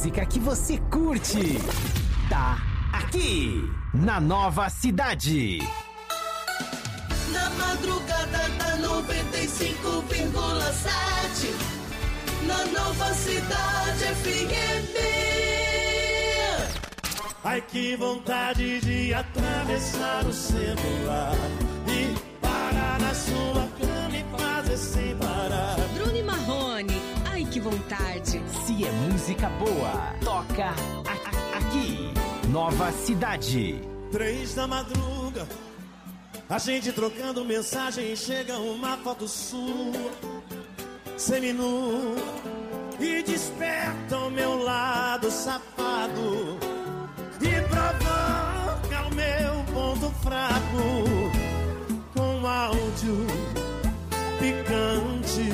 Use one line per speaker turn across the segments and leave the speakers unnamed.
música que você curte tá aqui na Nova Cidade.
Na madrugada da 95,7, na Nova Cidade FM.
Ai, que vontade de atravessar o celular e parar na sua cama e fazer sem parar.
Bruno e Marrone, ai que vontade.
Se é música boa, toca aqui. Nova Cidade.
3 da madruga, a gente trocando mensagem e chega uma foto sua, seminua, e desperta o meu lado safado e provoca o meu ponto fraco com áudio picante,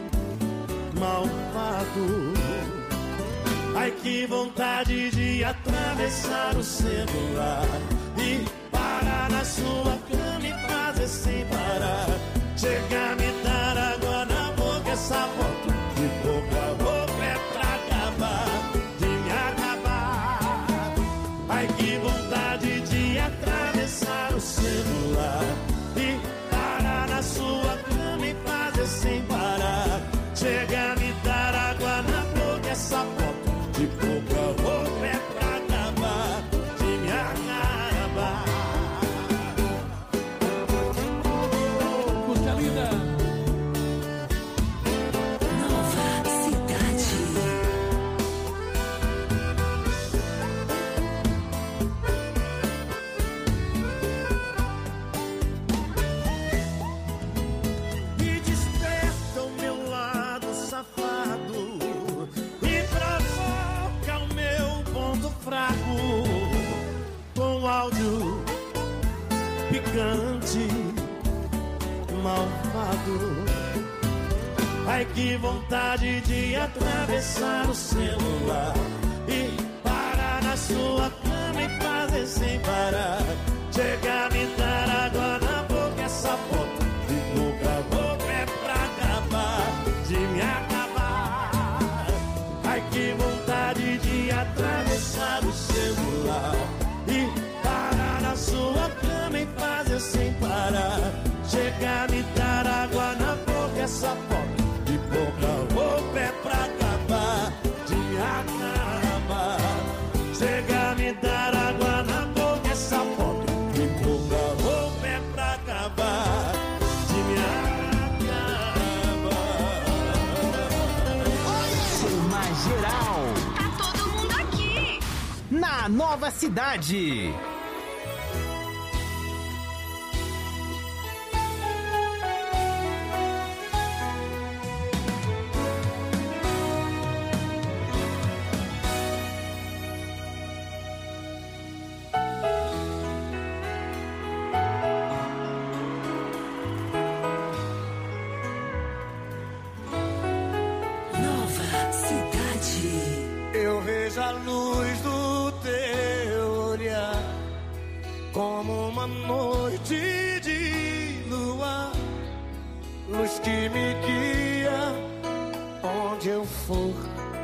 malvado. Ai, que vontade de atravessar o celular e parar na sua cama e fazer sem parar. Chega a me dar água na boca, essa foto de boca a boca é pra acabar, de me acabar. Ai, que vontade de atravessar o celular e parar na sua cama e fazer sem parar. Chega a me dar água na boca, essa foto de boca a boca é pra acabar, de me acabar.
Música linda.
Nova Cidade.
E desperta o meu lado safado e provoca o meu ponto fraco com áudio picante, malvado. Ai, que vontade de atravessar o celular e parar na sua cama e fazer sem parar. Chega a me dar água na boca, essa foto de boca a boca é pra acabar, de me acabar. Ai, que vontade de atravessar o celular e parar na sua cama e fazer sem parar. Chega a me dar água na boca, essa foto de boca a boca é pra acabar, de me acabar. Chega a me dar água na boca, essa foto de boca a boca é pra acabar, de me acabar.
Chama geral
Tá todo mundo aqui.
na Nova Cidade.
Nova Cidade.
Eu vejo a luz do teu olhar como uma noite de lua, luz que me guia onde eu for.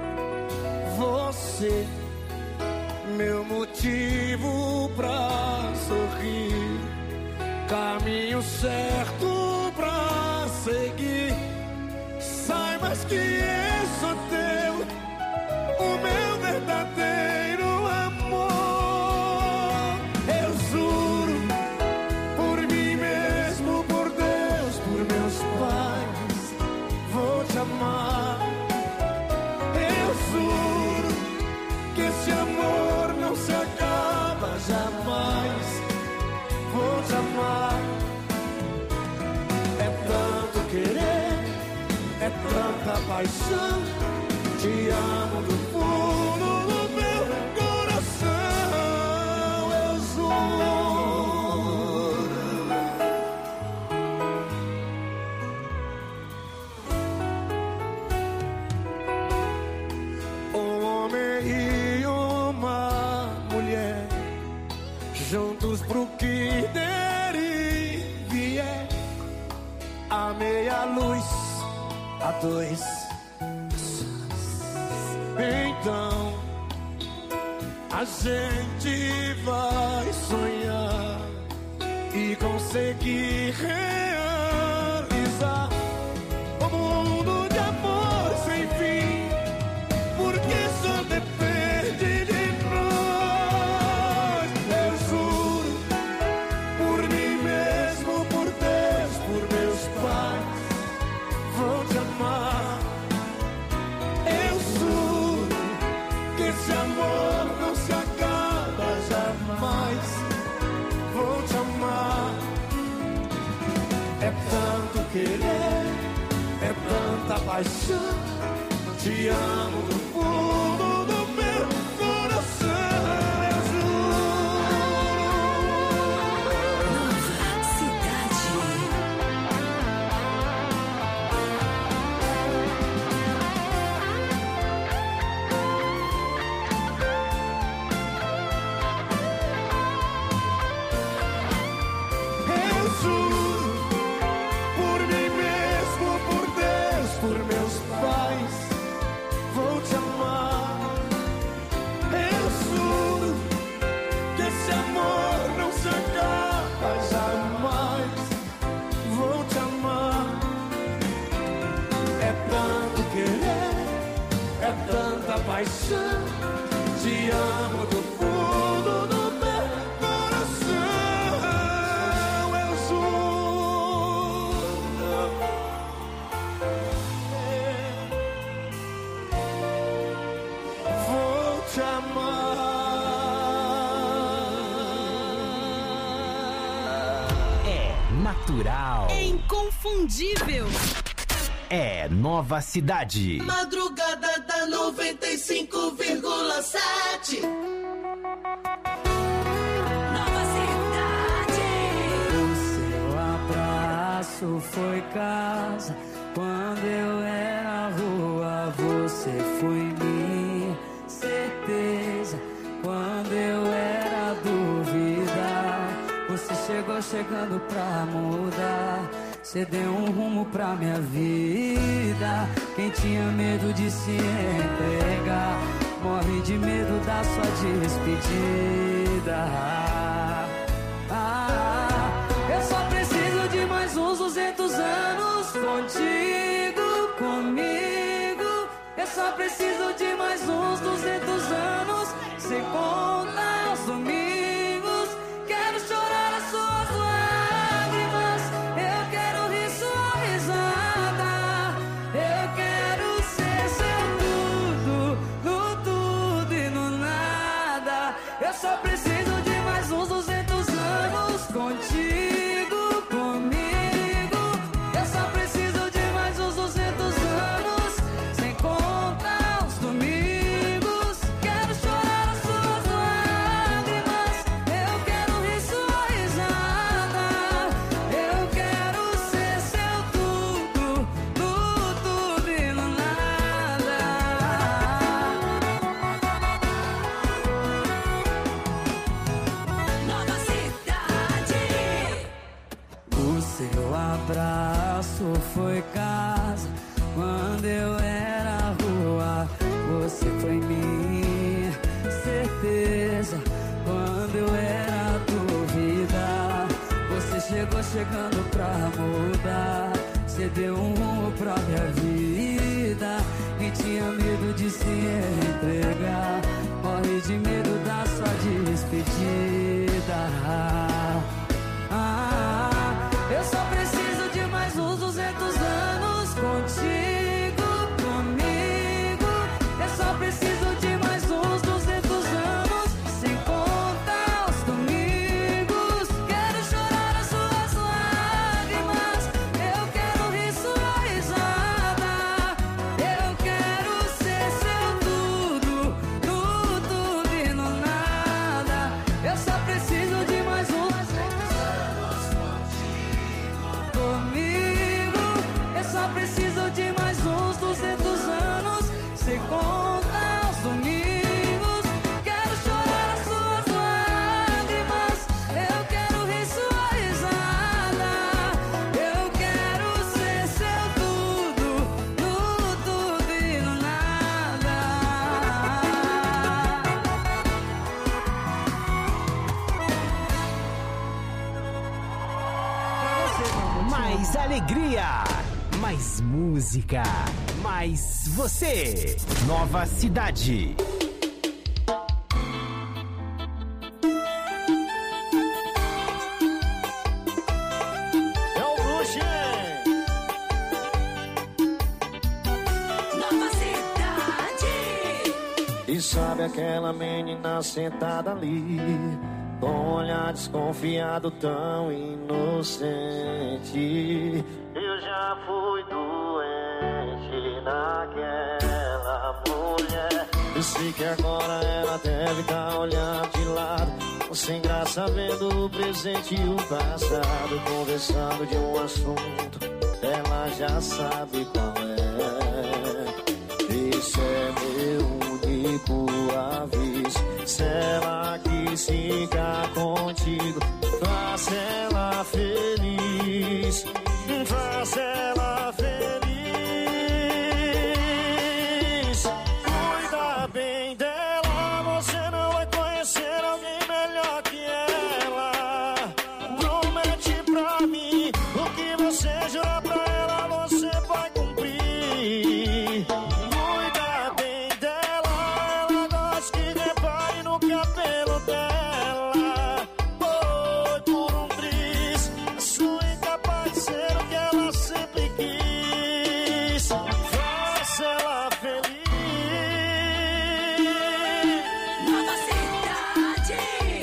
Você, meu motivo pra sorrir, caminho certo pra seguir. Saibas que eu sou teu, o meu verdadeiro amor. Eu juro, por mim mesmo, por Deus, por meus pais, vou te amar. Eu juro que esse amor não se acaba jamais, vou te amar. É tanto querer, é tanta paixão, te amo do fundo do meu coração. Eu juro. Um homem e uma mulher, juntos pro que der e vier, a meia luz, a dois. Então A gente vai sonhar e conseguir realizar um mundo de amor sem fim, porque só depende de nós. Eu juro, por mim mesmo, por Deus, por meus pais, vou te amar. Eu juro que esse amor não se acaba jamais. Vou te amar. É tanto querer, é tanta paixão. Te amo do fundo do meu coração. Eu juro.
Nova Cidade.
Eu juro, por mim mesmo, por Deus, por meus pais, vou te amar. Eu juro que esse amor não se acaba jamais. Vou te amar. É tanto querer, é tanta paixão. Te amo do fundo do meu coração. Eu juro. Vou te amar.
É natural.
É inconfundível.
É Nova Cidade.
Madrugada da 95,7. Nova Cidade.
O seu abraço foi casa. Quando eu era rua, você foi minha certeza. Quando eu era dúvida, você chegou chegando pra mudar. Você deu um rumo pra minha vida. Quem tinha medo de se entregar, morre de medo da sua despedida. Eu só preciso de mais uns 200 anos contigo, comigo. Eu só preciso de mais uns 200 anos, sem contar os domingos. Quero chorar as suas lágrimas, eu quero rir sua risada. Eu quero ser seu tudo, no tudo e no nada. Eu só preciso de mais uns 200 anos contigo, comigo. Eu só preciso de mais uns 200 anos, sem contar os domingos. Quero chorar as suas lágrimas, eu quero rir sua risada. Eu quero ser seu tudo, no tudo e no nada.
Nova Cidade.
O seu abraço foi casa. Quando eu era rua, você foi minha certeza. Quando eu era dúvida, você chegou chegando pra mudar. Você deu um rumo pra minha vida. Quem tinha medo de se entregar, morre de medo da sua despedida. Eu só preciso de mais uns 200 anos contigo, comigo. Eu só preciso de mais uns 200 anos, sem contar os domingos. Quero chorar as suas lágrimas, eu quero rir sua risada. Eu quero ser seu tudo, no tudo e no
Mais alegria, mais música, mais você. Nova Cidade.
É o Bruxo, hein?
Nova Cidade.
E sabe aquela menina sentada ali, com um olhar desconfiado, tão inocente. Eu já fui doente naquela mulher. Eu sei que agora ela deve estar olhando de lado, sem graça vendo o presente e o passado, conversando de um assunto, ela já sabe qual é. Esse é meu único aviso. Se ela quis ficar contigo, faça ela feliz, faça ela feliz. Cuida bem dela, você não vai conhecer alguém melhor que ela. Promete pra mim o que você jura pra ela, você vai cumprir. Cuida bem dela, ela gosta que repare no cabelo dela. Foi por um triz, sou incapaz de ser o que ela sempre quis. Faça ela feliz.
Nova Cidade.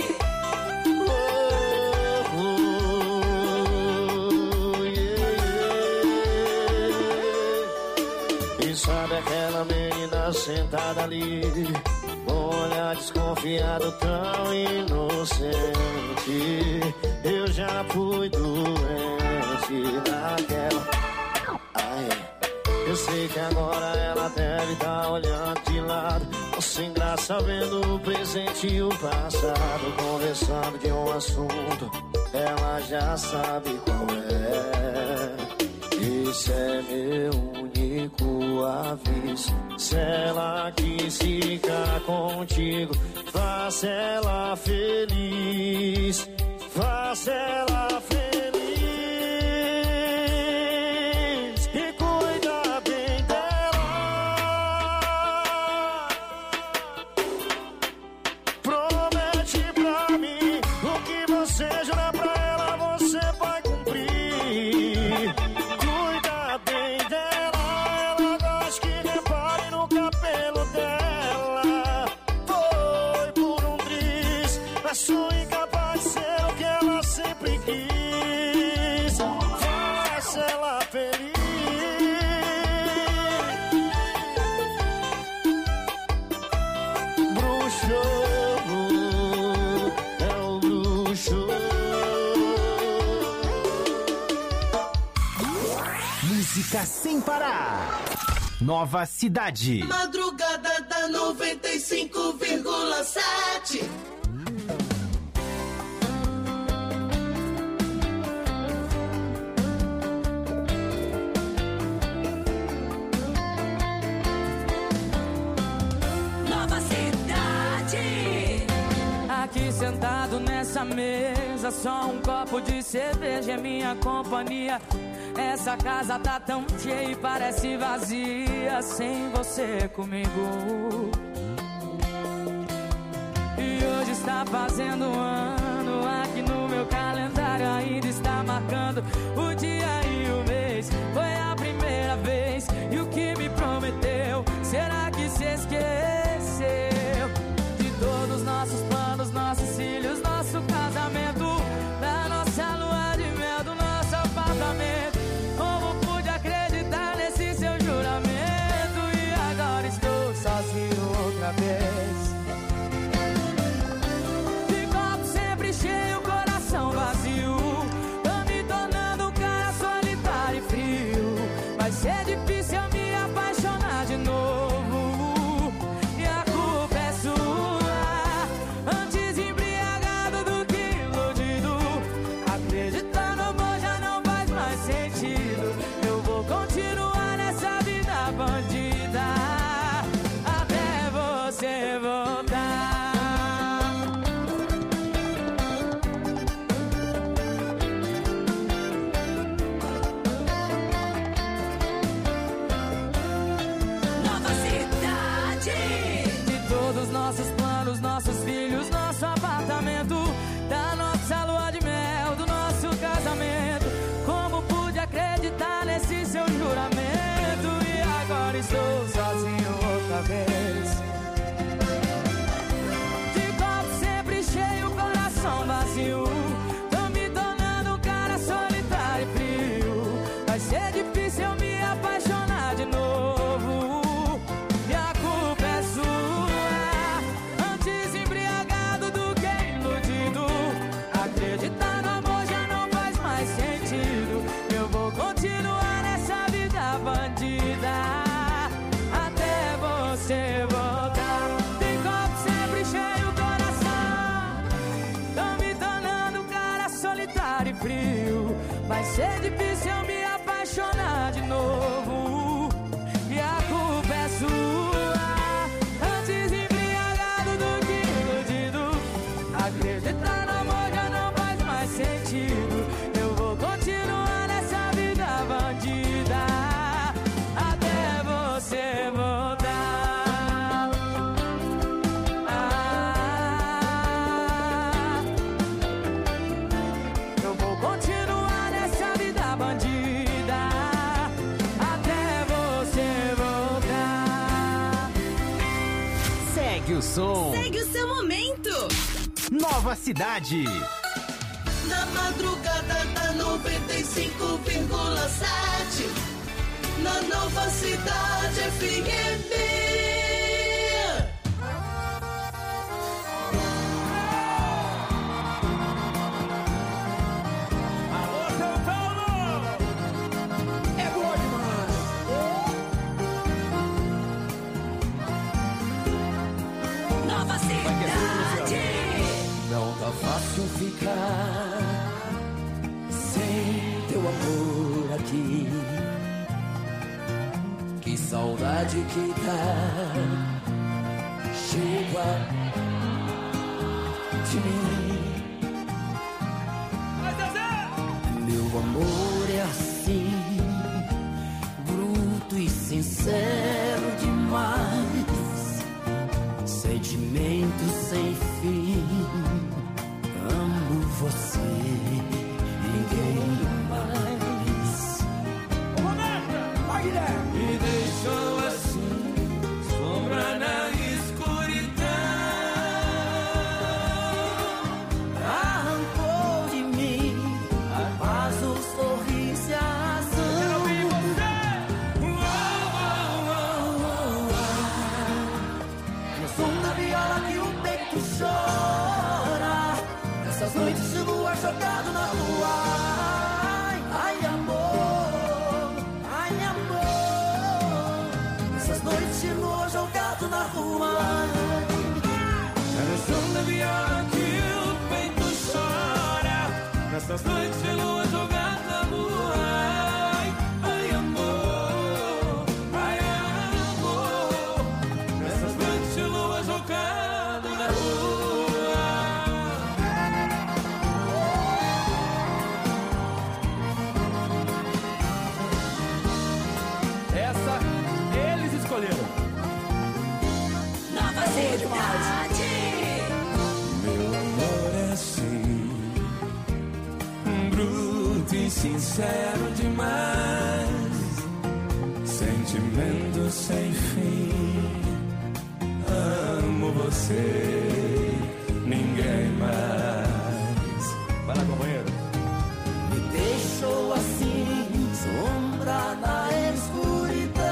E sabe aquela menina sentada ali, com um olhar desconfiado, tão inocente. Eu já fui doente naquela. Ai, eu sei que agora ela deve estar olhando de lado, sem graça vendo o presente e o passado, conversando de um assunto, ela já sabe qual é. Esse é meu único aviso. Se ela quis ficar contigo, faça ela feliz, faça ela feliz. E cuida bem dela. Promete pra mim o que você jura pra ela, você vai cumprir. Cuida bem dela, ela gosta que repare no cabelo dela. Foi por um triz, mas sou incapaz de ser o que ela sempre quis. Faça ela feliz. Bruxo, é o bruxo.
Música sem parar. Nova Cidade.
Madrugada da 95,7. Nova Cidade.
Aqui sentado nessa mesa, só um copo de cerveja é minha companhia. Essa casa tá tão cheia e parece vazia sem você comigo. E hoje está fazendo um ano, aqui no meu calendário ainda está marcando o dia e o mês. Foi a primeira vez, e o que me prometeu, será que se esqueceu? De todos nossos planos, nossos filhos, nosso casamento, da nossa lua de mel, do nosso apartamento. Como pude acreditar nesse seu juramento? E agora estou sozinho outra vez. De copo sempre cheio, coração vazio. vai ser difícil eu me apaixonar de novo. E a culpa é sua. Antes embriagado do que iludido. Acreditar no amor já não faz mais sentido. Eu vou continuar nessa vida bandida até você voltar. Tem copo sempre cheio o coração. Tô me tornando um cara solitário e frio. Vai ser difícil eu me apaixonar de novo. E a culpa é sua. Antes embriagado do que iludido. Acreditar no amor já não faz mais sentido. Eu vou continuar nessa vida bandida até você voltar. Eu vou continuar nessa vida bandida até você voltar.
Segue o som.
Segue o seu momento.
Nova Cidade.
Na madrugada da 95,7. Na Nova Cidade FM.
Alô, São Paulo!
É boa demais.
Nova Cidade.
Não tá fácil ficar sem teu amor aqui. Que saudade que dá. Chega de mim. Meu amor é assim, bruto e sincero demais. Sentimento sem fim. Amo você, ninguém mais. Me deixou assim, sombra na escuridão. Arrancou de mim a paz, o sorriso e a razão. No som da viola que o peito chora. Nessas noites de lua jogado na rua. Ai, amor, ai, amor. Nessas noites de lua jogado na rua. É no som da viola que o peito chora. Nessas noites de lua jogado na rua. Ai, amor, ai, amor. Nessas noites de lua jogado na rua. Essa eles escolheram.
Nova Cidade.
Meu amor é assim, bruto e sincero demais. Sentimento sem fim. Amo você, ninguém mais. Vai lá, companheiro.
Me deixou assim, sombra na escuridão.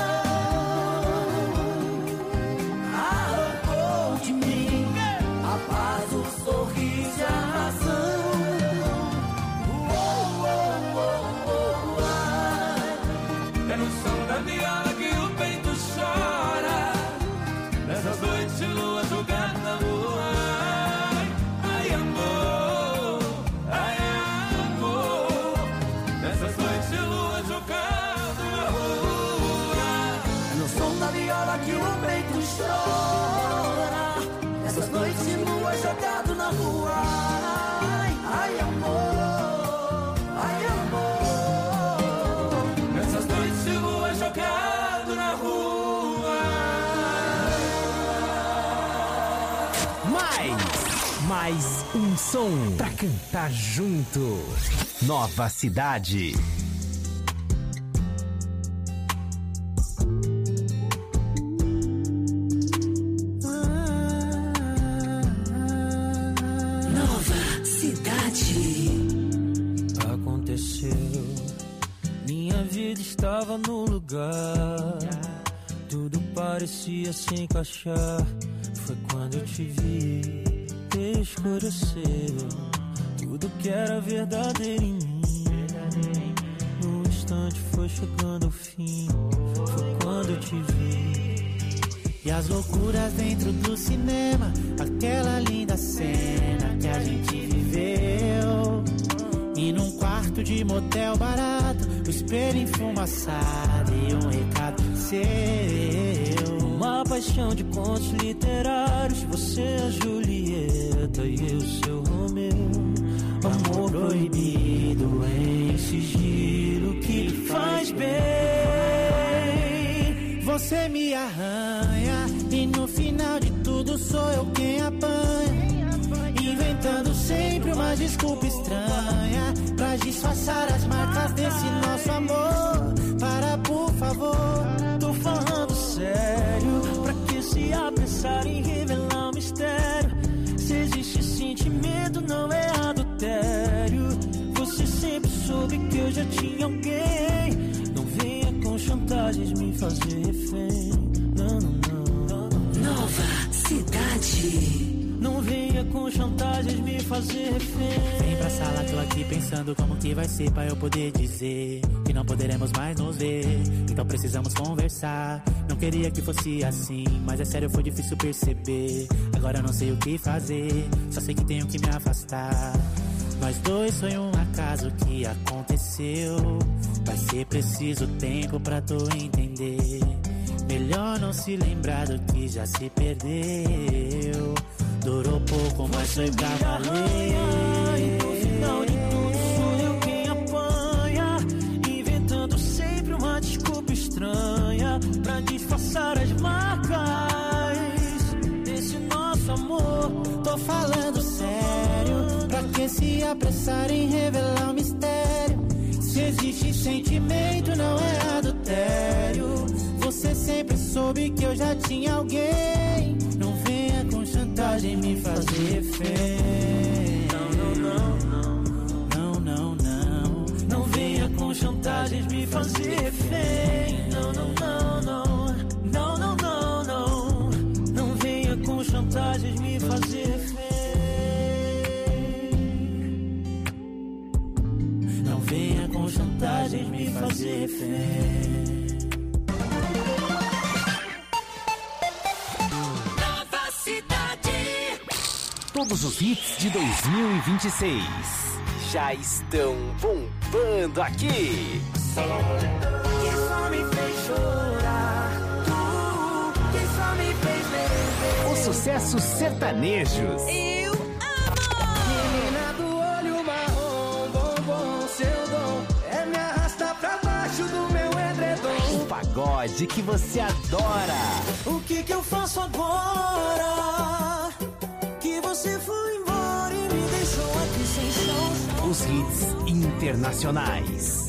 Arrancou de mim a paz, o sorriso e a razão.
É no som da viola que o peito chora. Nessas noites de lua jogada na rua. Ai, amor, ai, amor. Nessas noites de lua jogada na rua.
É no som da viola que o peito chora. Nessas noites de lua jogado na rua. Ai, amor, ai, amor.
Nessas noites de lua jogado na rua.
Mais um som pra cantar junto. Nova Cidade.
Nova Cidade.
Aconteceu
vida estava no lugar, tudo parecia se encaixar. Foi quando eu te vi, escureceu tudo que era verdadeiro em mim. No instante foi chegando ao fim, foi quando eu te vi.
E as loucuras dentro do cinema, aquela linda cena que a gente viveu. E num quarto de motel barato, o espelho enfumaçado e um recado seu.
Uma paixão de contos literários, você a Julieta e eu seu Romeu. Amor proibido em sigilo que faz bem.
Você me arranha e no final de tudo sou eu quem apanha, inventando sempre uma desculpa estranha pra disfarçar as marcas desse nosso amor. Para, por favor,
tô falando sério, pra que se apressar em revelar um mistério? Se existe sentimento, não é adultério. Você sempre soube que eu já tinha alguém. Não venha com chantagens me fazer refém. Não, não, não.
Nova Cidade.
Não venha com chantagens me fazer refém.
Vem pra sala, tô aqui pensando como que vai ser pra eu poder dizer que não poderemos mais nos ver. Então precisamos conversar. Não queria que fosse assim, mas é sério, foi difícil perceber. Agora eu não sei o que fazer, só sei que tenho que me afastar. Nós dois foi um acaso que aconteceu. Vai ser preciso tempo pra tu entender. Melhor não se lembrar do que já se perdeu. Durou pouco, mas foi pra valer.
E no final de tudo sou eu quem apanha, inventando sempre uma desculpa estranha pra disfarçar as marcas desse nosso amor.
Tô falando sério, pra que se apressar em revelar o mistério? Se existe sentimento, não é adultério. Você sempre soube que eu já tinha alguém. Não venha com chantagem me fazer refém.
Não, não, não, não.
Não, não, não.
Não venha com chantagens me fazer refém. Não, não, não, não. Não, não, não, não. Não venha com chantagens me fazer refém.
Não venha com chantagens me fazer refém.
Todos os hits de 2026 já estão bombando aqui.
Que só me fez chorar, que só me fez beber.
Os sucessos sertanejos.
Eu amo!
Menina do olho marrom, bombom, seu dom é me arrastar pra baixo do meu edredom.
O pagode que você adora.
O que eu faço agora? Que você foi embora e me deixou aqui sem chão.
Os hits internacionais.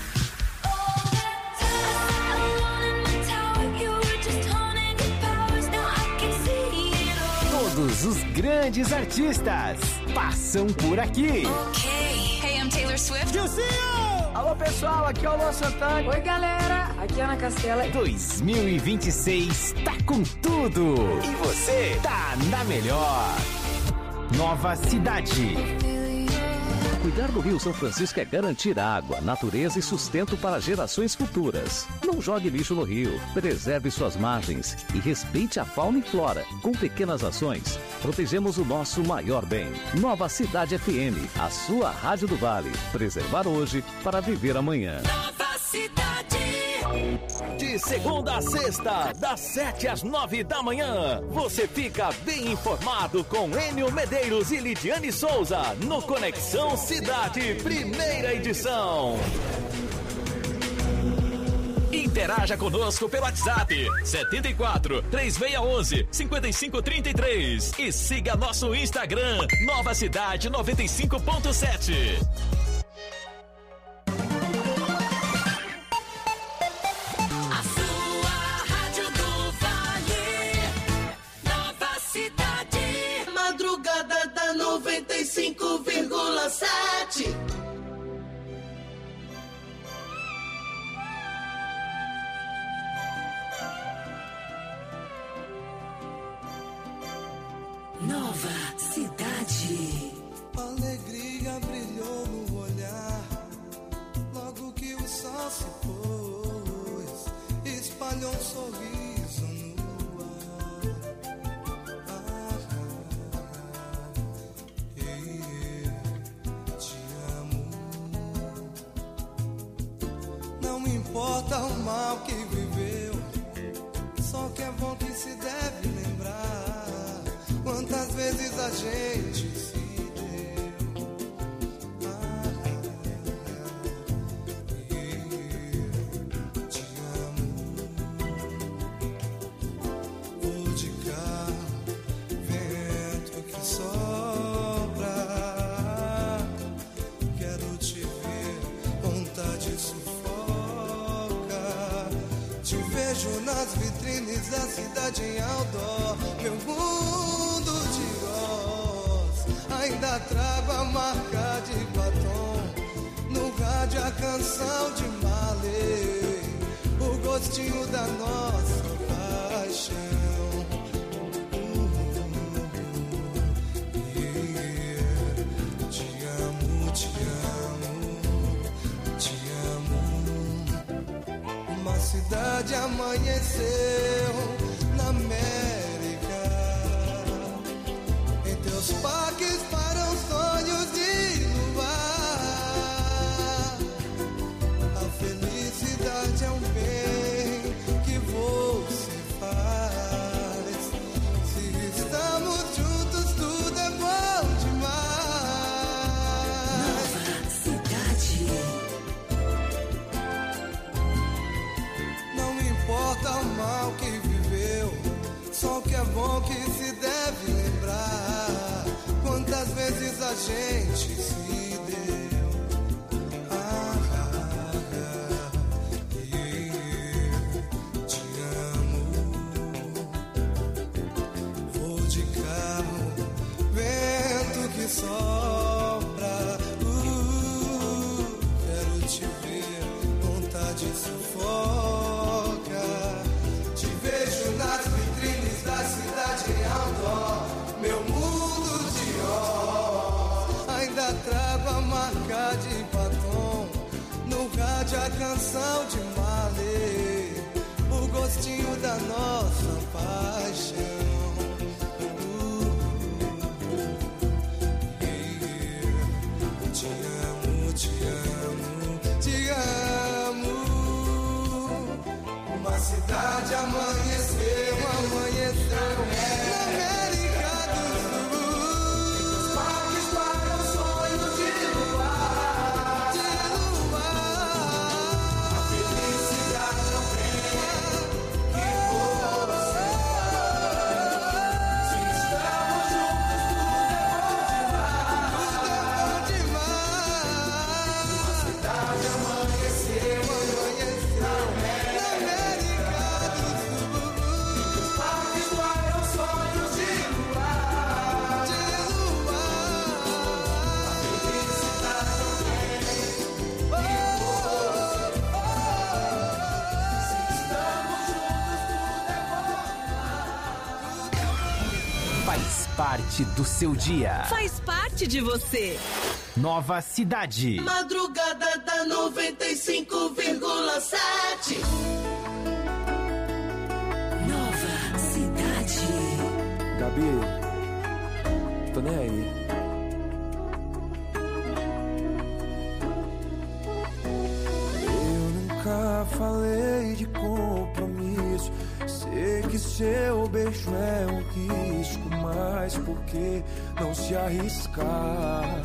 Todos os grandes artistas passam por aqui.
Hey, I'm Taylor Swift.
Alô pessoal, aqui é o Luan Santana. Oi galera, aqui é Ana Castela.
2026 tá com tudo. E você tá na melhor. Nova Cidade.
Cuidar do Rio São Francisco é garantir água, natureza e sustento para gerações futuras. Não jogue lixo no rio, preserve suas margens e respeite a fauna e flora. Com pequenas ações, protegemos o nosso maior bem. Nova Cidade FM, a sua rádio do Vale. Preservar hoje para viver amanhã.
Nova Cidade.
De segunda a sexta, das 7 às 9 da manhã, você fica bem informado com Enio Medeiros e Lidiane Souza no Conexão Cidade, primeira edição. Interaja conosco pelo WhatsApp 74 3611 5533 e siga nosso Instagram Nova Cidade 95.7.
Madrugada da 95,7.
importa o mal que viveu, só que é bom que se deve lembrar. Quantas vezes a gente se nas vitrines da cidade em outdoor. Meu mundo de rosa, ainda trago a marca de batom. No rádio a canção de Marley, o gostinho da nossa paixão. Te amo, te amo, te amo. Uma cidade amanheceu na América. Em teus parques param sonhos de luar. A felicidade é um bem que você faz. Se estamos juntos, tudo é bom demais.
Nova cidade.
Importa o mal que viveu, só que é bom que se deve lembrar. Quantas vezes a gente se deu. Te amo. Vou de carro, vento que sopra. Quero te ver, vontade sufoca. Te vejo nas vitrines da cidade em outdoor. Meu mundo de rosa, ainda trago a marca de batom. No rádio a canção de Marley, o gostinho da nossa paixão. Te amo, te amo, te amo. Uma cidade amanheceu, amanheceu na América do Sul. Os parques param sonhos de luar, de luar. A felicidade é um bem que você faz. Se estamos juntos, tudo é bom demais. Uma cidade amanheceu, amanheceu na América do Sul. Os parques param sonhos de luar, de luar. A felicidade é um bem que você faz. Se estamos juntos, tudo é bom.
Faz parte do seu dia.
Faz parte de você.
Nova cidade.
Madrugada da 95,7.
Nova cidade.
Gabi, tô nem aí. Eu nunca falei de compromisso. Sei que seu beijo é um risco, mas por que não se arriscar?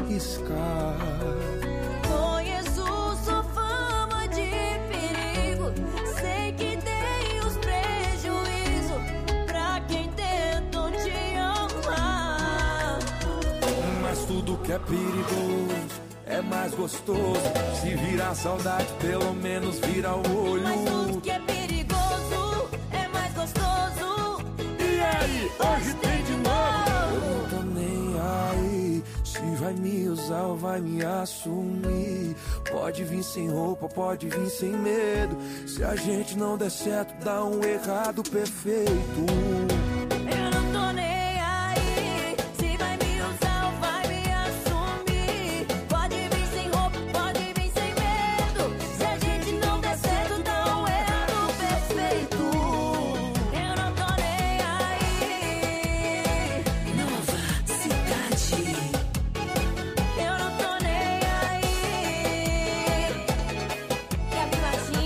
Conheço sua fama de perigo. Sei que tem os prejuízos pra quem tentou te amar.
Mas tudo que é perigoso é mais gostoso. Se virar saudade, pelo menos vira o olho.
Mas tudo que é perigoso é mais gostoso.
E aí, hoje tem de novo. Eu não tô nem aí. Se vai me usar ou vai me assumir. Pode vir sem roupa, pode vir sem medo. Se a gente não der certo, dá um errado perfeito.
Eu não tô nem aí. Se vai me usar ou vai me assumir. Pode vir sem roupa, pode vir sem medo. Se a gente não der certo, dá um errado perfeito. Eu não tô nem aí.
Nova cidade.
Eu não tô nem aí. Gabi Martins.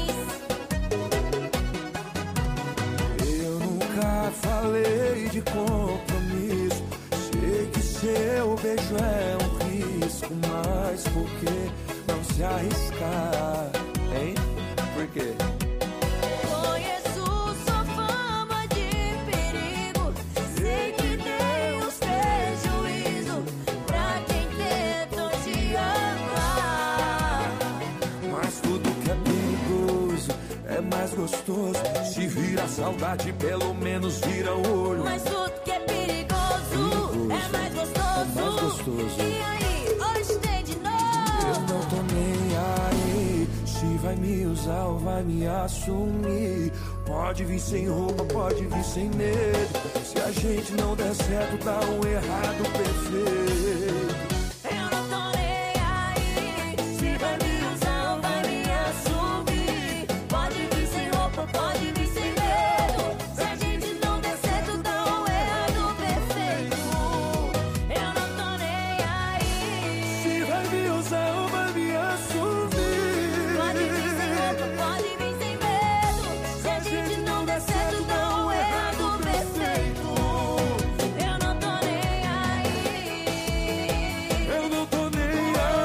Meu beijo é um risco, mas por que não se arriscar, hein? Por quê?
Conheço sua fama de perigo, sei que Deus fez juízo pra quem tentou te amar.
Mas tudo que é perigoso é mais gostoso. Se vira saudade, pelo menos vira o olho.
Mas tudo que é perigoso é mais gostoso. E aí, hoje tem de novo.
Eu não tô nem aí se vai me usar ou vai me assumir. Pode vir sem roupa, pode vir sem medo. Se a gente não der certo, dá um errado perfeito.
Eu não tô nem aí se vai me usar ou vai me assumir. Pode vir sem roupa, pode vir sem medo. Se a gente não der certo, dá um errado perfeito. Eu não tô nem aí
se vai me usar ou vai me assumir.
Pode vir sem roupa, pode vir sem medo. Se a gente não der certo, dá um errado perfeito. Eu não tô nem aí.
Eu não tô nem aí.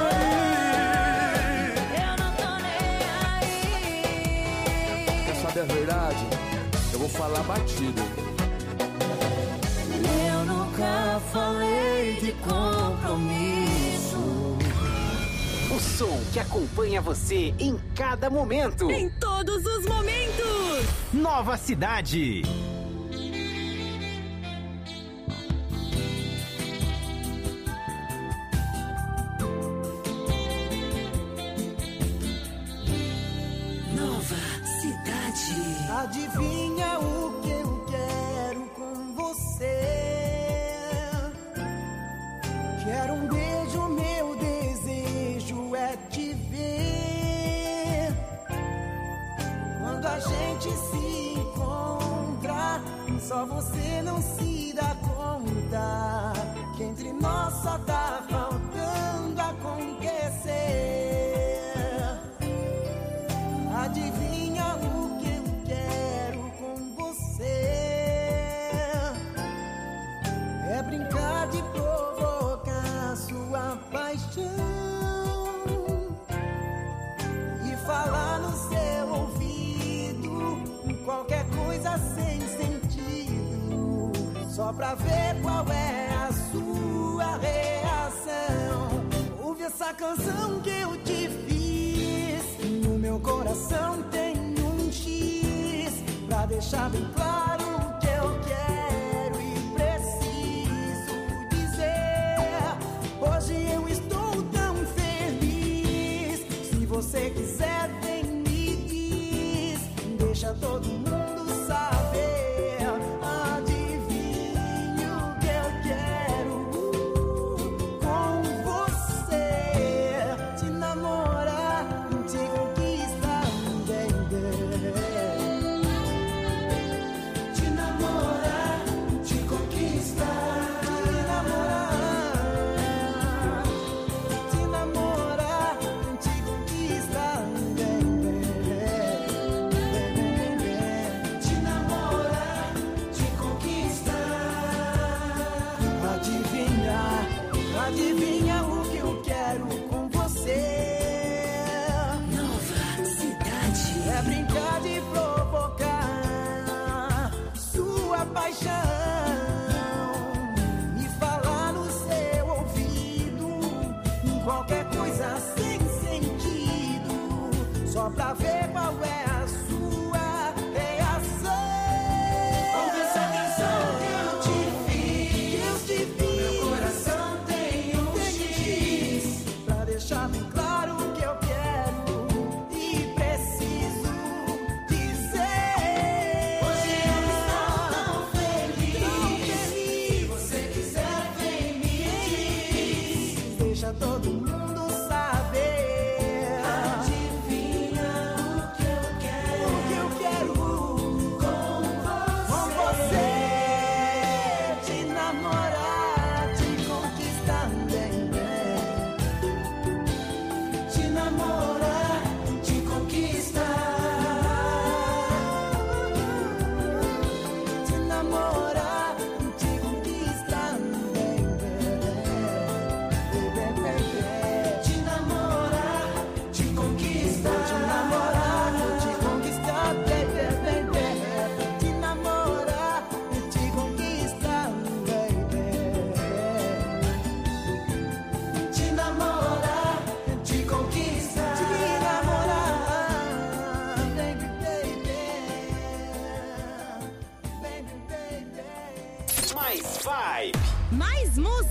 Eu não tô nem aí.
Quer saber a verdade? Eu vou falar batido.
Eu nunca falei de compromisso.
O som que acompanha você em cada momento.
Em todos os momentos.
Nova Cidade.
Nova Cidade.
Adivinha o que eu quero com você? Quero um beijo, meu desejo é te ver. Quando a gente se encontra, só você não se dá conta que entre nós só tá faltando acontecer. Adivinha o que eu quero com você? É brincar de provocar sua paixão e falar no seu ouvido qualquer coisa sem sentido, só pra ver qual é a sua reação. Ouve essa canção que eu te fiz, no meu coração tem um X, pra deixar bem claro o que eu quero e preciso dizer. Hoje eu estou tão feliz, se você quiser vem me diz, deixa todo mundo saber. Adivinha o que eu quero com você? Te namorar, te conquistar, baby. Te namorar, te conquistar. Te namorar, te conquistar, baby. Te namorar, te conquistar. Adivinha o que eu quero com você?
Nova Cidade.
É brincar de provocar sua paixão e falar no seu ouvido qualquer coisa sem sentido, só pra ver qual é a sua reação. Ouve essa canção que eu te fiz, meu coração tem um X, pra deixar bem claro o que eu quero e preciso dizer. Hoje eu estou tão feliz, se você quiser vem me diz, deixa todo mundo saber. Adivinha o que eu quero com você? Te namorar, te conquistar, baby. Te namorar, te conquistar. Te namorar, te conquistar, baby.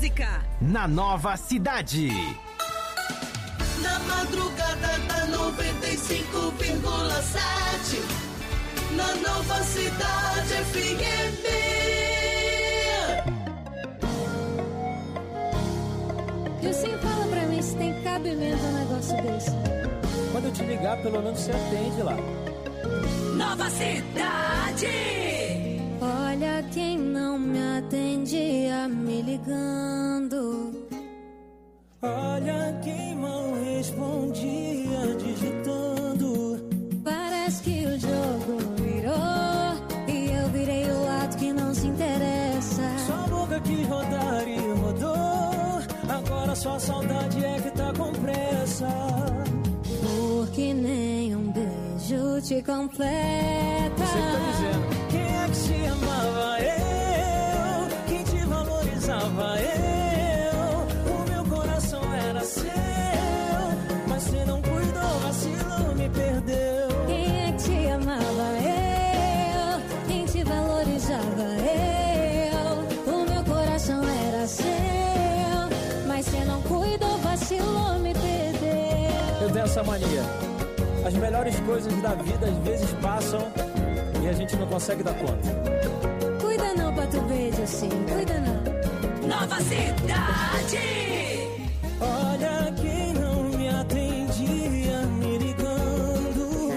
música.
Na Nova Cidade.
Na madrugada da 95,7. Na Nova Cidade FM.
Dilcinho, fala pra mim se tem cabimento um negócio desse.
Quando eu te ligar, pelo menos você atende lá.
Nova Cidade.
Olha quem não me atendia me ligando.
Olha quem mal respondia digitando.
Parece que o jogo virou e eu virei o lado que não se interessa.
Sua boca que rodar e rodou. Agora sua saudade é que tá com pressa.
Porque nem um beijo te completa.
Você que tá dizendo. Quem é que te amava? Eu. Quem te valorizava? Eu. O meu coração era seu, mas você não cuidou, vacilou, me perdeu.
Quem é que te amava? Eu. Quem te valorizava? Eu. O meu coração era seu, mas você não cuidou, vacilou, me perdeu.
Eu tenho essa mania. As melhores coisas da vida às vezes passam e a gente não consegue dar conta.
Cuida não pra tu ver, assim, cuida não.
Nova Cidade.
Olha quem não me atendia me ligando.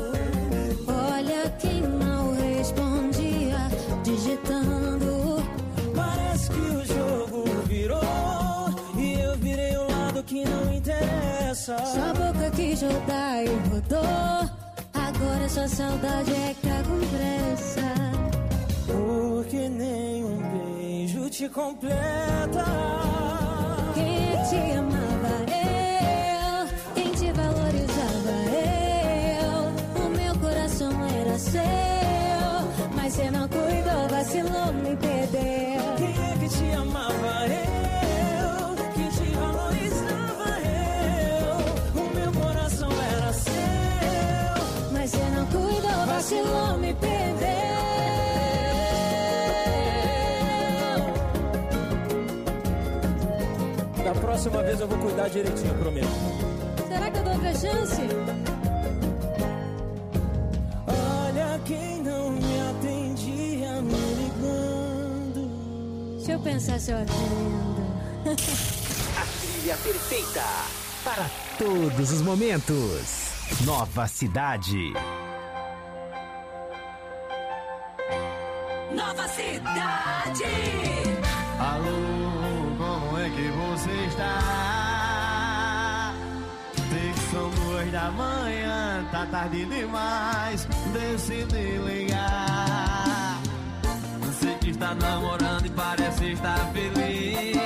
Olha quem mal respondia digitando.
Parece que o jogo virou e eu virei o lado que não interessa.
Sua boca quis rodar e rodou. Agora sua saudade é que tá com pressa.
Porque nem um beijo te completa.
Quem é que te amava? Eu. Quem te valorizava? Eu. O meu coração era seu, mas você não cuidou, vacilou, me perdeu.
Quem é que te amava? Eu. Quem te valorizava? Eu. O meu coração era seu,
mas você não cuidou, vacilou, me perdeu.
Da próxima vez eu vou cuidar direitinho, prometo.
Será que eu dou outra chance?
Olha quem não me atendia me ligando.
Deixa eu pensar se eu atendo.
A trilha perfeita para todos os momentos. Nova Cidade.
Nova Cidade.
Alô, como é que você está? Sei que são 2 da manhã, tá tarde demais, decidi ligar. Sei que está namorando e parece estar feliz.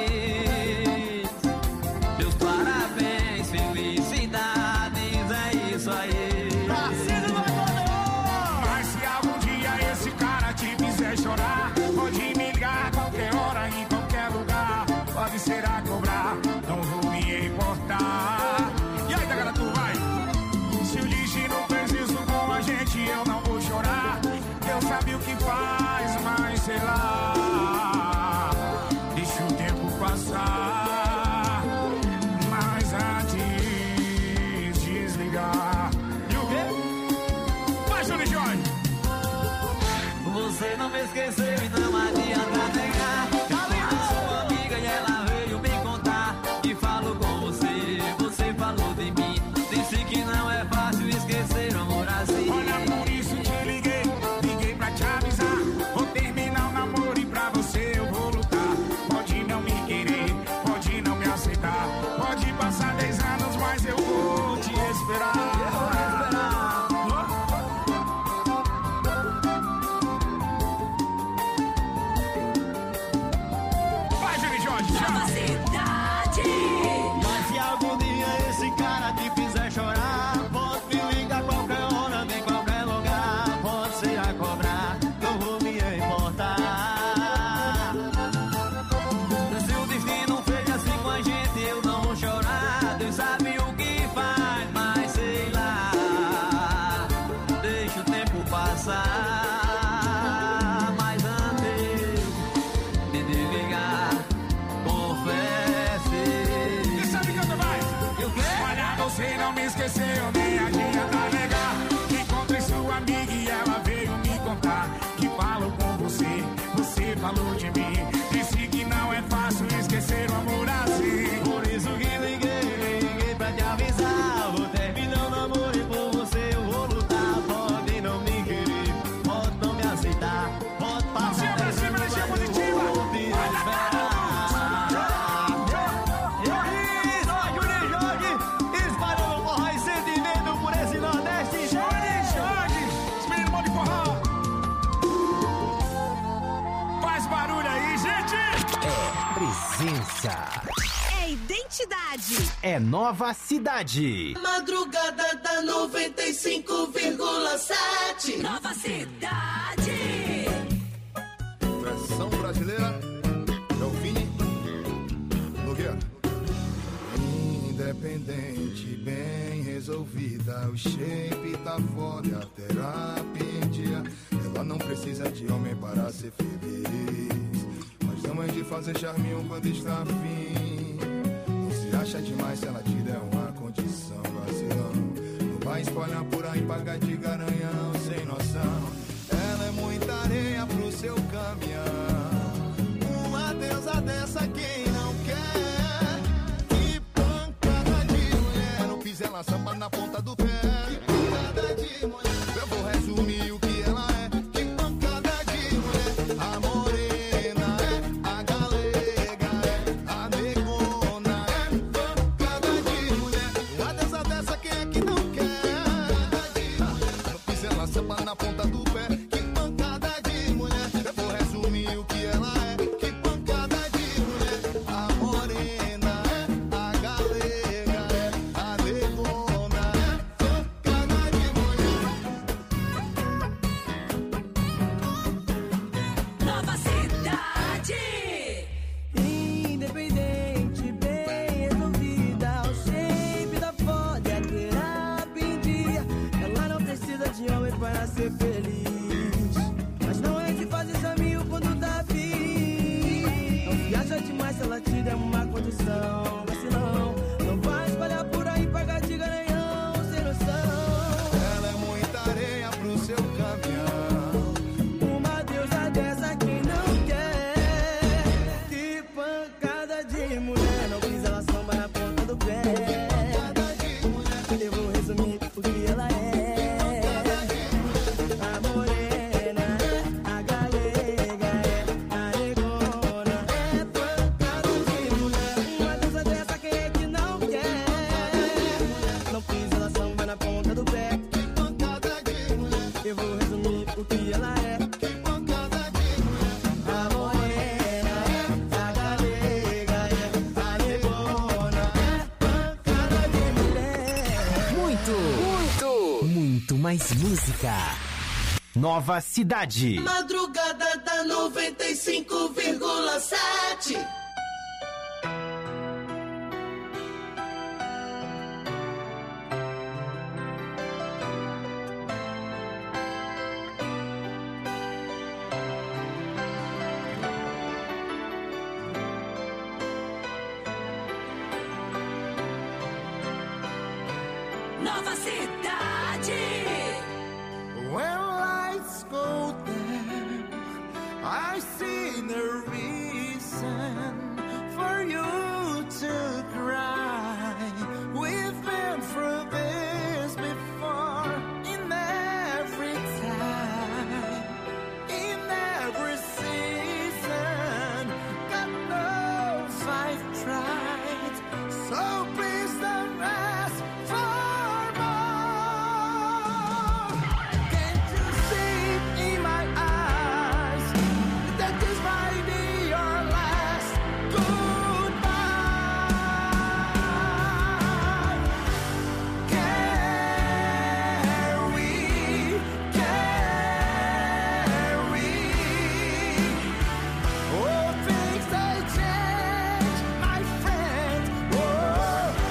Meus parabéns, felicidades, é isso aí.
Parceiro do Agora! Mas se algum dia esse cara te fizer chorar, pode me ligar a qualquer hora, em qualquer lugar. Pode ser a cobrar, não vou me importar. E aí, galera, tu vai? Se o destino fez isso com a gente, eu não vou chorar. Eu sabia o que faz, mas sei lá. Deixa o tempo não me esqueceu nem adianta negar. Encontrei sua amiga e ela veio me contar que falou com você, você falou de mim. Disse que não é fácil esquecer o amor assim.
Por isso que liguei pra te avisar. Vou terminar o namoro e por você eu vou lutar. Pode não me querer, pode não me aceitar, pode passar pra cima, energia positiva. Vou te esperar. Jorge, espalhando forró e sentimento por esse Nordeste.
Jorge, os meninos bom de forró. Faz barulho aí, gente.
É presença.
É identidade.
É Nova Cidade.
Madrugada da 95,7.
Nova Cidade.
Versão brasileira. É o Vini Nogueira. Independente, bem resolvida. O shape tá foda, a terapia em dia. Ela não precisa de homem para ser feliz. Mas não é de fazer charminho quando está afim. Não se acha demais se ela te der uma condição, vacilão. Não vai espalhar por aí, pagar de garanhão, sem noção. Ela é muita areia pro seu caminhão. Uma deusa dessa quem não quer. Que pancada de mulher. Não fiz ela samba na ponta do pé. Que pancada de mulher. Eu vou resumir o que ela é. Que pancada de mulher. A morena é, a galega é, a negona é. Pancada de mulher. Uma deusa dessa quem é que não quer. Não fiz ela samba na ponta do pé. Que pancada de mulher. Eu vou resumir o que ela é. Que pancada de mulher. A morena é, a galega é, a negona é. Pancada de mulher.
Nova Cidade.
Independente, bem resolvida, o shape da foda, a terapia em dia. Ela não precisa de homem para ser feliz. Mas não é de fazer caminho quando tá afim. Não viaja demais se ela te der uma condição. Mas se não vai espalhar por aí, pagar de garanhão, sem noção.
Ela é muita areia pro seu caminhão.
Uma deusa dessa quem não quer. Que pancada de mulher. Não quis ela samba na ponta do pé. Eu vou resumir o que ela é. A morena é, a galega é, a negona é. Pancada de mulher. Uma deusa dessa quem é que não quer. Não quis ela samba na ponta do pé. Eu vou resumir o que ela é. A morena é, a galega é, a negona é. Pancada de mulher.
Muito mais música. Nova Cidade.
Madrugada da 95,7.
Nova Cidade.
When lights go dim, I see no reason for you to cry. We've been through this before, in every time, in every season. God knows I've tried, so please don't ask for more. Can't you see in my eyes that this might be your last goodbye? Oh, things they change, my friend. Oh,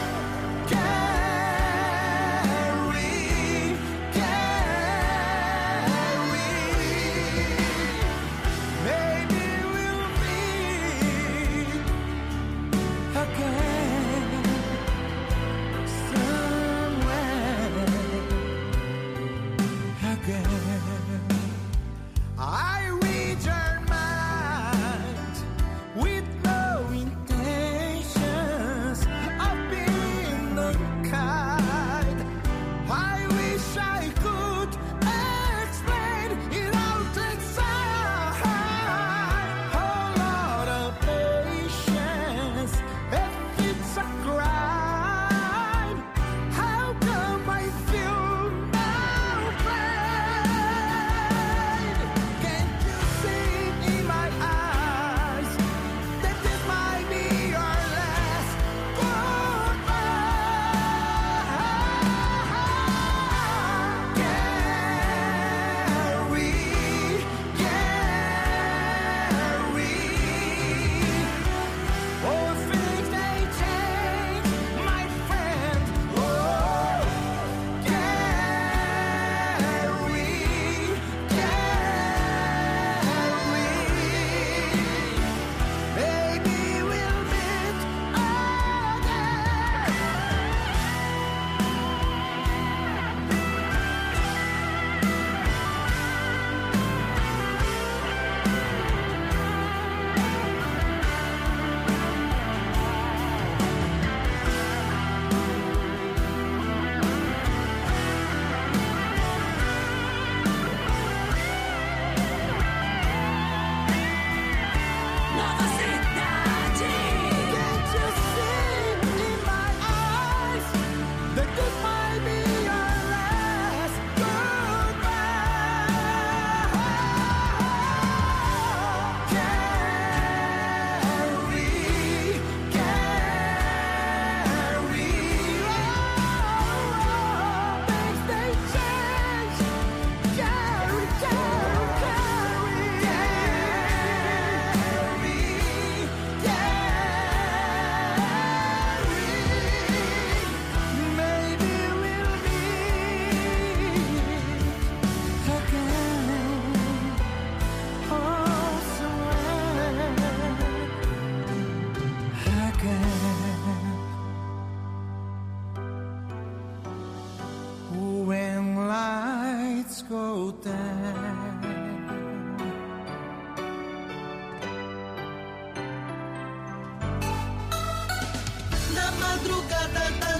tem.
Na madrugada da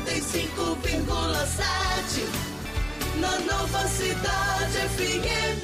95,7, na Nova Cidade FM.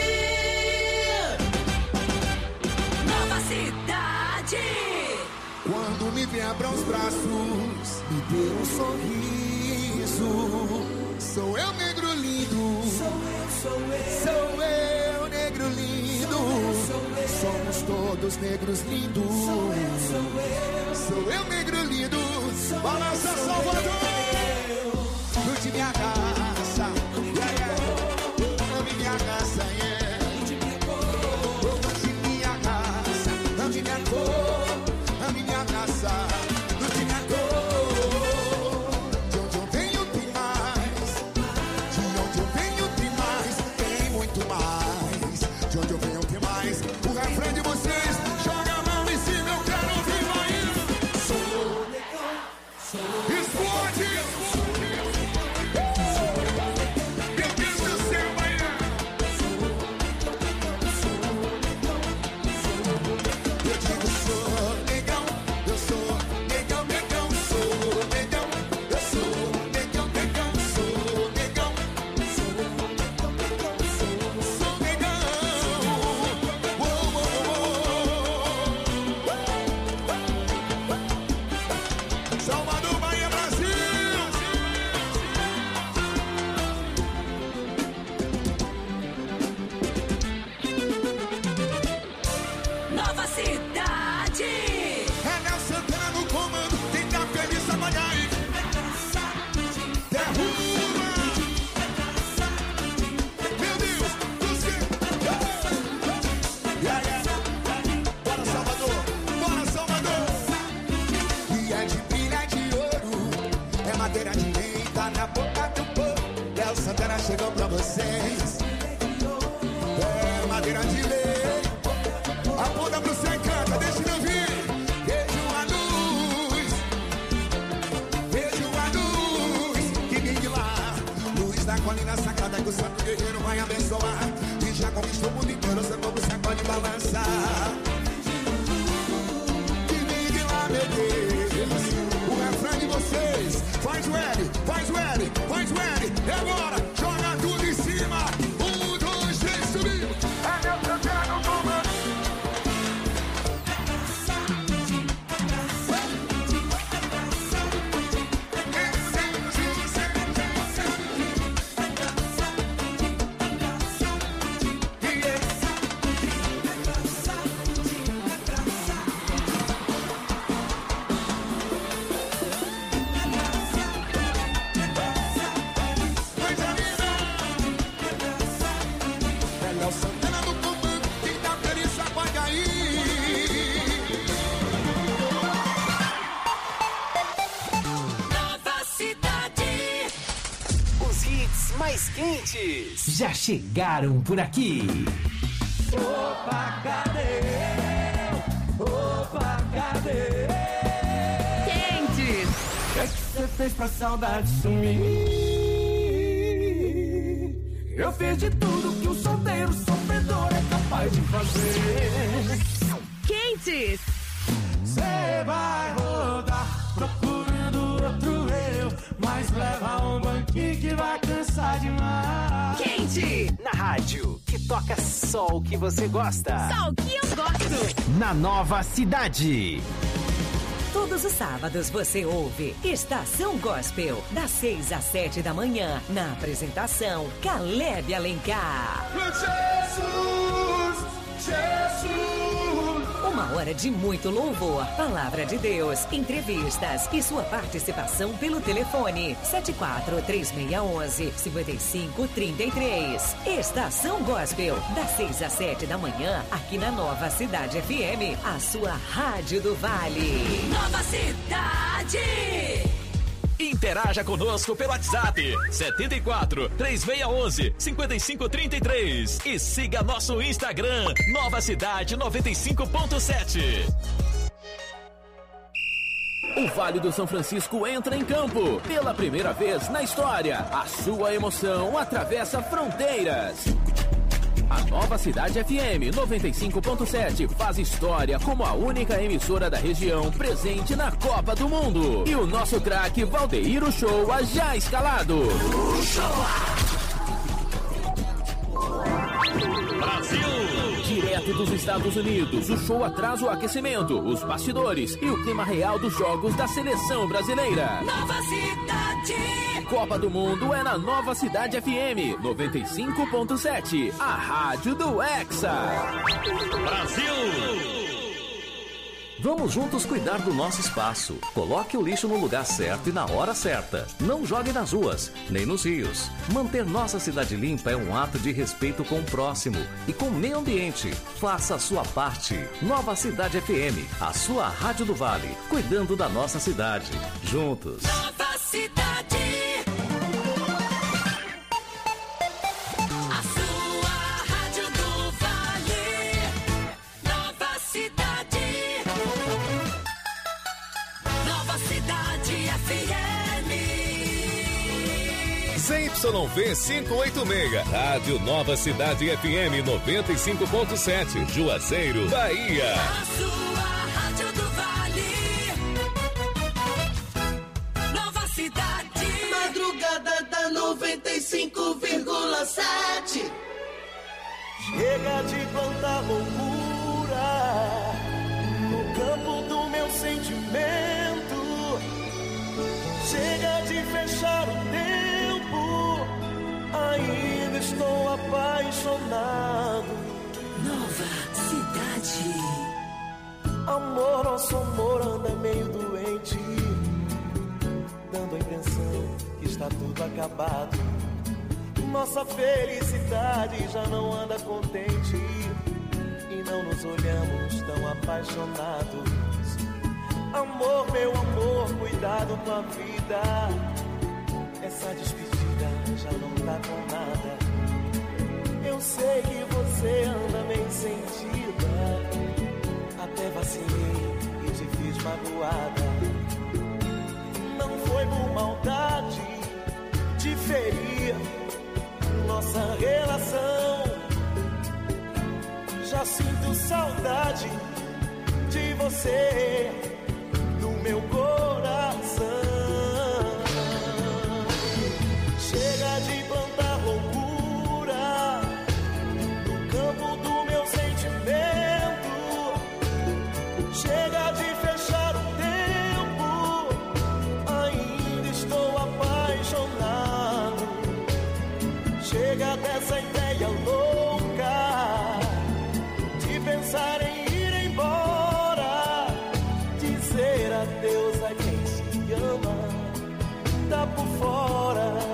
Nova Cidade.
Quando me vê, abra os braços, me dê um sorriso. Sou eu, negro lindo. Sou eu, negro lindo. Somos todos negros lindos. Sou eu, negro lindo. Balança, Salvador. Curte minha raça. Ame minha raça, yeah. Curte minha raça. Ame minha cor. Ame minha raça. Curte minha cor. De onde eu venho tem mais. De onde eu venho tem mais. Tem muito mais. De onde eu venho tem mais. O refrão de vocês. Joga a mão em cima, eu quero ouvir mais. Explode! Meu Deus do céu, Bahia! Eu digo, sou negão, eu sou negão, negão, sou negão, eu sou negão, negão, sou negão, sou negão. Salvador, Bahia, Brasil!
Nova Cidade.
É Nelson Santana no comando, quem tá feliz amanhã aí. Derruba! Meu Deus, você! Bora, Salvador! Bora, Salvador! E é de brilha de ouro, é madeira de rei, tá na boca do povo. Nelson Santana chegou pra vocês. É madeira de lei. Aponta pro céu e canta, deixa eu ouvir. Vejo a luz que vem de lá. Luz da colina sacada que o santo guerreiro vai abençoar. E já conquistou o mundo inteiro, seu povo sacode e balançar. Que vem de lá, meu Deus. O refrão de vocês. Faz o L, faz o L, faz o L. E agora, joga tudo em cima. 1, 2, 3, subiu. É meu Santana no comando. Nelson Santana no comando, quem tá feliz apaga aí.
Nova Cidade.
Os hits mais quentes já chegaram por aqui.
Opa, cadê? Opa, cadê?
Quentes.
O que você fez pra saudade sumir? Eu fiz de tudo que um solteiro sofredor é capaz de fazer.
Quentes.
Cê vai rodar procurando outro eu, mas leva um banquinho que vai cansar demais.
Quente.
Na rádio, que toca só o que você gosta.
Só o que eu gosto.
Na Nova Cidade.
Todos os sábados você ouve Estação Gospel, das 6 às 7 da manhã, na apresentação Caleb Alencar.
Jesus, Jesus.
Uma hora de muito louvor, palavra de Deus, entrevistas e sua participação pelo telefone 74-3611-5533. Estação Gospel, das 6 às 7 da manhã, aqui na Nova Cidade FM, a sua rádio do Vale.
Nova Cidade.
Interaja conosco pelo WhatsApp 74-3611-5533 e siga nosso Instagram Nova Cidade 95.7. O Vale do São Francisco entra em campo. Pela primeira vez na história, a sua emoção atravessa fronteiras. A Nova Cidade FM 95.7 faz história como a única emissora da região presente na Copa do Mundo. E o nosso craque Valdeir Uchoa já escalado. Brasil! Direto dos Estados Unidos, o show traz o aquecimento, os bastidores e o clima real dos jogos da seleção brasileira.
Nova Cidade!
Copa do Mundo é na Nova Cidade FM 95.7, a rádio do Hexa. Brasil!
Vamos juntos cuidar do nosso espaço. Coloque o lixo no lugar certo e na hora certa. Não jogue nas ruas, nem nos rios. Manter nossa cidade limpa é um ato de respeito com o próximo e com o meio ambiente. Faça a sua parte. Nova Cidade FM, a sua rádio do Vale, cuidando da nossa cidade. Juntos.
Nova Cidade.
ZYV 586, Rádio Nova Cidade FM 95.7, Juazeiro, Bahia.
A sua rádio do Vale. Nova Cidade.
Madrugada da 95,7.
Chega de plantar loucura no campo do meu sentimento. Chega de fechar o tempo. Ainda estou apaixonado.
Nova Cidade.
Amor, nosso amor anda meio doente, dando a impressão que está tudo acabado. Nossa felicidade já não anda contente e não nos olhamos tão apaixonados. Amor, meu amor, cuidado com a vida. Essa despedida já não dá com nada. Eu sei que você anda meio sentida. Até vacilei e te fiz magoada. Não foi por maldade de ferir nossa relação. Já sinto saudade de você no meu coração. Chega de plantar loucura no campo do meu sentimento. Chega de fechar o tempo. Ainda estou apaixonado. Chega dessa ideia louca de pensar em ir embora. Dizer adeus a quem se ama tá por fora.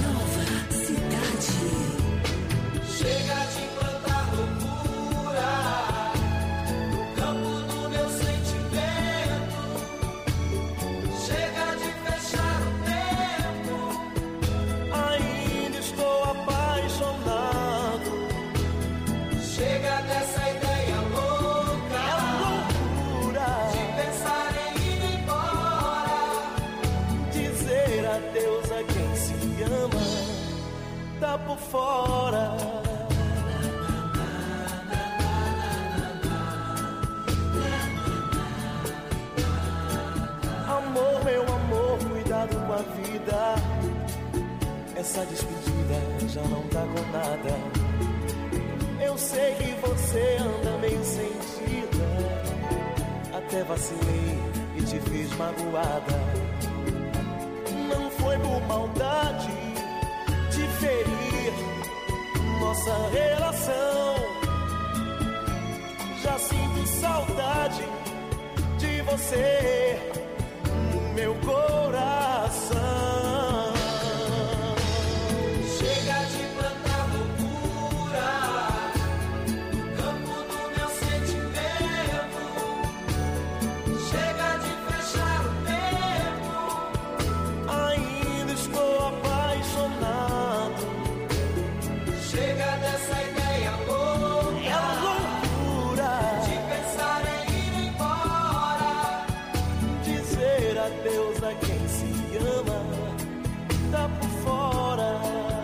Chega de plantar loucura no campo do meu sentimento. Chega de fechar o tempo.
Ainda estou apaixonado.
Chega dessa ideia louca,
loucura
de pensar em ir embora.
Dizer adeus a quem se ama tá por fora. Amor, meu amor, cuidado com a vida. Essa despedida já não dá com nada. Eu sei que você anda meio sentida. Até vacilei e te fiz magoada. Não foi por maldade de ferir nossa relação. Já sinto saudade de você no meu coração.
Chega de plantar loucura no campo do meu sentimento. Chega de fechar o tempo.
Ainda estou apaixonado.
Chega dessa ideia louca,
é loucura
de pensar em ir embora.
adeus a quem se ama, tá por fora.